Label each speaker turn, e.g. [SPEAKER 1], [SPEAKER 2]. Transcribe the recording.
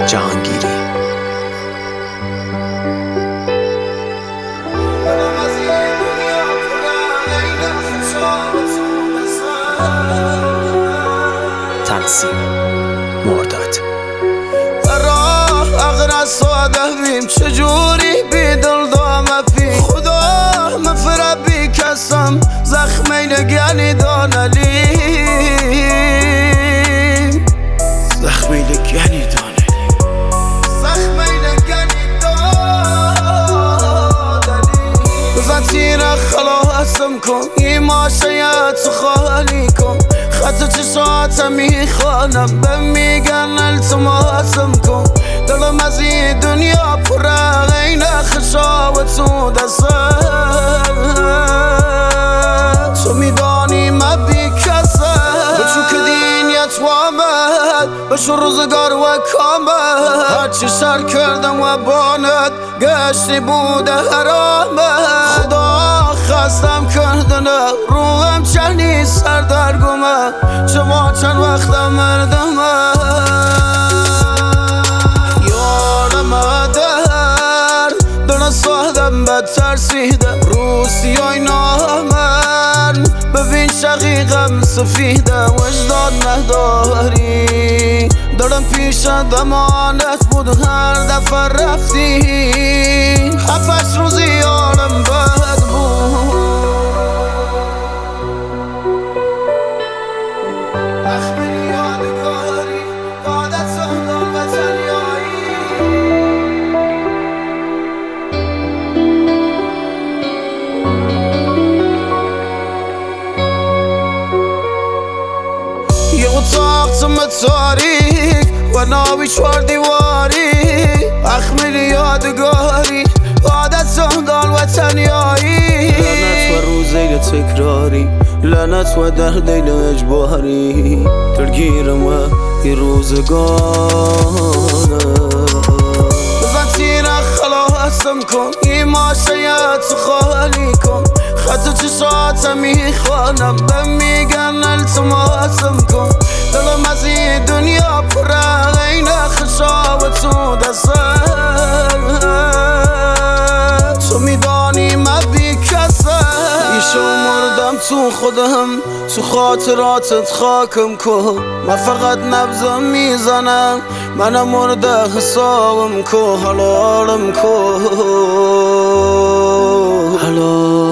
[SPEAKER 1] جهانگیری. تنظیم مرداد.
[SPEAKER 2] اغرى ساده بیم چجوری بی دل دامه پی خدا مفره بی کسم زخمی نگنی دانلیم زخمی نگنی دانلیم زخمی نگنی دانلیم بزن تیر خلاصم کن این ماشیت خالی کن خط چشاتم میخوانم به میگن التماسم کن دلم از این دنیا پره غین خشاوت و دستم تو میدانی من بی کسم بچو که دینیت وامد بشو روزگار و کامد هرچی سر کردم و بانت گشتی بوده حرامت خدا خستم کردنه روحم چنی سردرگمه چما چند وقتم مردمه سادم بد ترسیده روسیای نامن ببین شقیقم سفیده وجدان نداری دارم پیش دمانت بود هر دفعه رفتی هفتش روزی یارم بد بود اخبری یادگاری عادت سهدان و تنیایی اتاق تم تاریک و ناوی 4 دیواری اخمیر یادگاری عادت زندان و تنیایی لعنت و روزه تکراری لعنت و در دیل اجباری درگیرم و این روزگانه بزن تیر خلاصم کن این ماشیت خالی کن خط چشاتم میخوانم به میگن التماسم کن دلم از این دنیا پره غین خشاوت و دستم تو میدانی من بی کسم ایشو مردم تو خودم تو خاطراتت خاکم کن من فقط نبضم میزنم منم مرده حسابم کن حلالم کن حلال